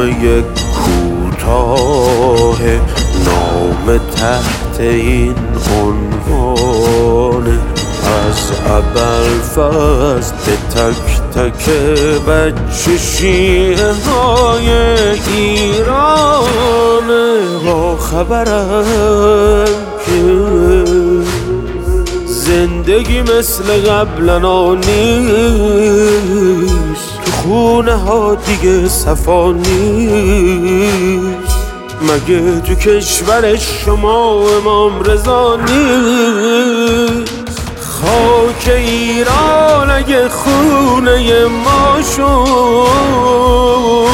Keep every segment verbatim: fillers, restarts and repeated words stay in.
نامه کوتاه، نام تحت این عنوان: از ابوالفضل به تک تک بچه شیعه های ایران. با خبرم که زندگی مثل قبلنا نیست، تو خونه ها دیگه صفا نیست. مگه تو کشور شما امام رضا نیست؟ خاک ایران اگه خونه ما شد،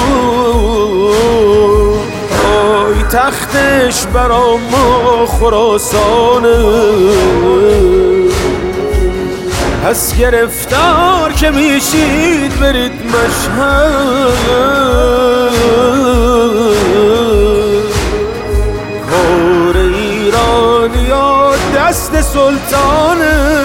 آی تختش برا ما خراسانه. پس گرفتار که میشید برید مشهد، کار ایرانیا دست سلطانه.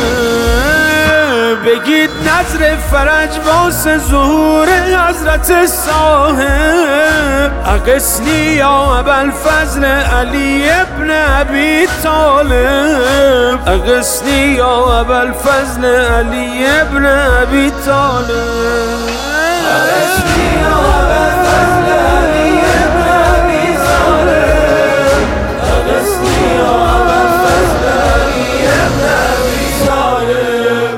بگید نظر فرج واسه ظهور حضرت صاحب، اغثنی یا ابوالفضل علی ابن ابی طالب، اغثنی یا ابوالفضل علی ابن ابی طالب، اغثنی یا ابوالفضل علی ابن ابی طالب، اغثنی یا ابوالفضل علی ابن ابی طالب.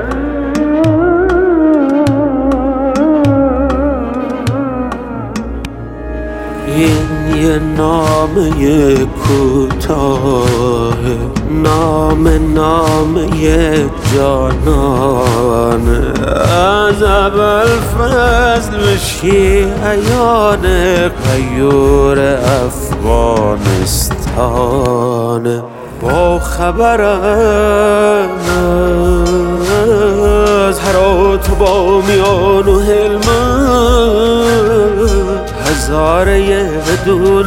این یه نامه کوتاه، نام نامه جانان، از ابوالفضل به شیعیان غیور افغانستان. با خبرم از هرات و بامیان و هلمند، هزاره یه بدون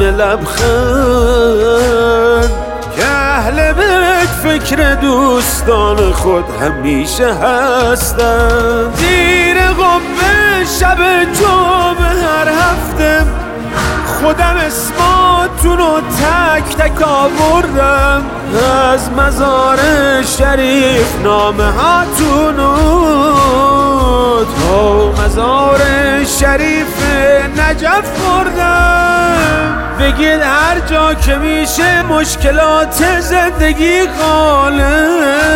لبخند، که اهل بیت فکر دوستان خود همیشه هستن. زیر قبه شب جمعه هر هفته خودم اسماتونو تک تک آوردم، از مزار شریف نامه هاتونو تا مزار شریف نجف بردم. بگید هر جا که میشه مشکلات زندگی غاله،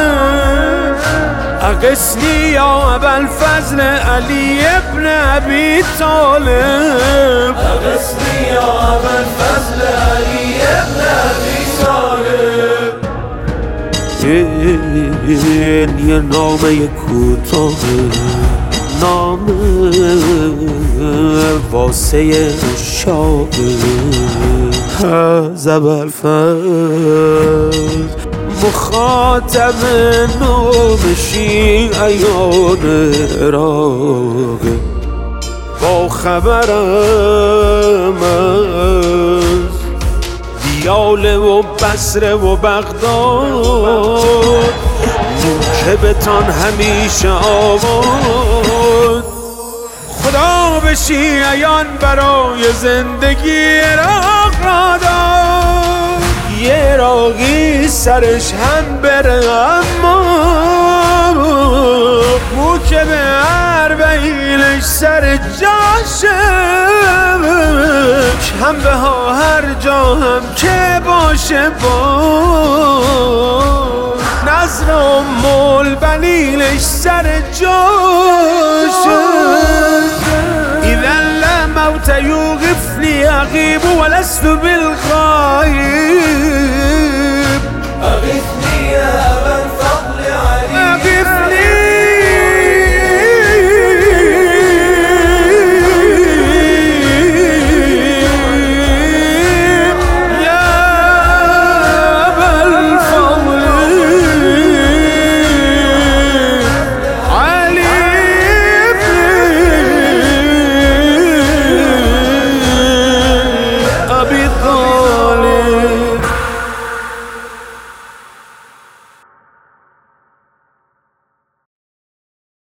اغثنی یا ابوالفضل علی ابن ابی طالب، اغثنی یا ابوالفضل علی ابن ابی طالب. این یه نامه کوتاه، نامه واسه شاق از ابوالفضل، مخاطب نام شیعیان عراق. با خبرم از دیاله و بصره و بغداد، موکبتان همیشه آباد. خدا به شیعیان برای زندگی عراق را داد، یه عراقی سرش هم بره اما موکب اربعینش سر جاشه، هم به ها هر جا هم که باشه با نظر ام البنینش سر جاشه. اذا لا موت یوقفنی اغیب ولست بالغایب،